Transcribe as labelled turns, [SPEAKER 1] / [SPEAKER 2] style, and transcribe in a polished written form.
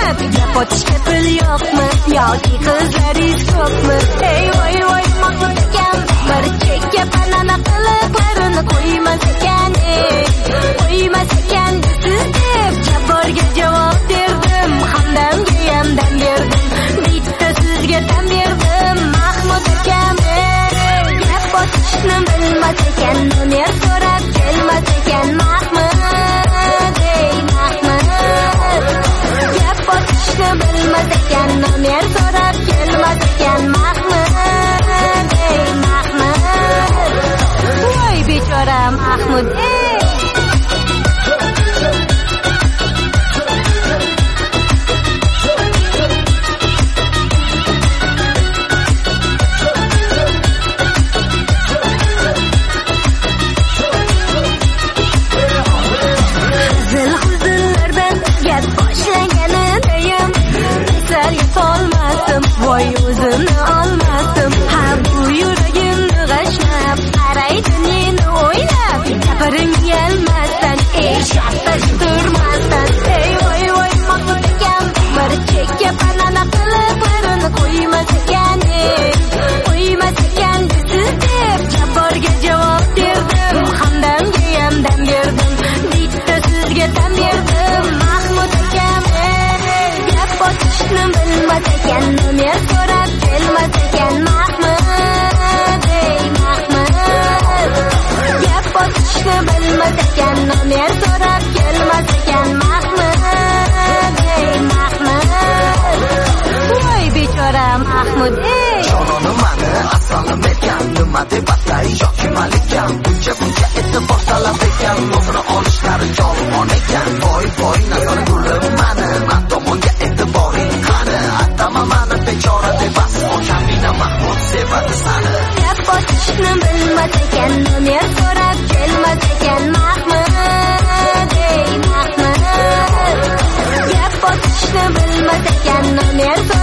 [SPEAKER 1] deb gap otishga pul yo'qmi yoki qizlaringiz ko'pmi? Ey voy voy Mahmud akam bir chekka banana qiliqlarini qo'ymas ekan, qo'ymas ekan siz deb jabborga javob berdim, hamdamga ham dam berdim, bitta sizga dam berdim Mahmud akam. Gap otishni bilmas ekan, nomer so'rab kelmas ekan Mahmud, ey Mahmud. Gap otishni bilmas ekan, nomer so'rab kelmas ekan Mahmud, ey Mahmud. Voy bechora Mahmud, voy o'zimni olmadim, ha bu yuragimni g'ashlab qaraydi meni o'ylab, gapiring kelmasdan eshitib turmasdan. Ey voy voy Mahmud akam bir chekka banana qiliqlarini qo'ymas ekan, qo'ymas ekan siz deb jabborga javob berdim, hamdamga ham dam berdim, bitta sizga dam berdim Mahmud akam. Gap otishni bilmas ekan, nomer so'rab kelmas ekan Mahmud, ey Mahmud. Gap otishni bilmas ekan, nomer so'rab kelmas ekan Mahmud, ey Mahmud. Voy bechora Mahmud,
[SPEAKER 2] jonim mani asalim ekan, nima deb atay yoki malikam, buncha e'tibor talab ekan, o'zini olishlari jolibon ekan. Voy voy nazar gulim mani, men tomonga e'tiboring qani, atama mani bechora deb bas okamina Mahmud sevadi sani.
[SPEAKER 1] Gap otishni bilmas ekan, nomer so'rab kelmas ekan Mahmud, ey Mahmud. Gap otishni bilmas ekan, nomer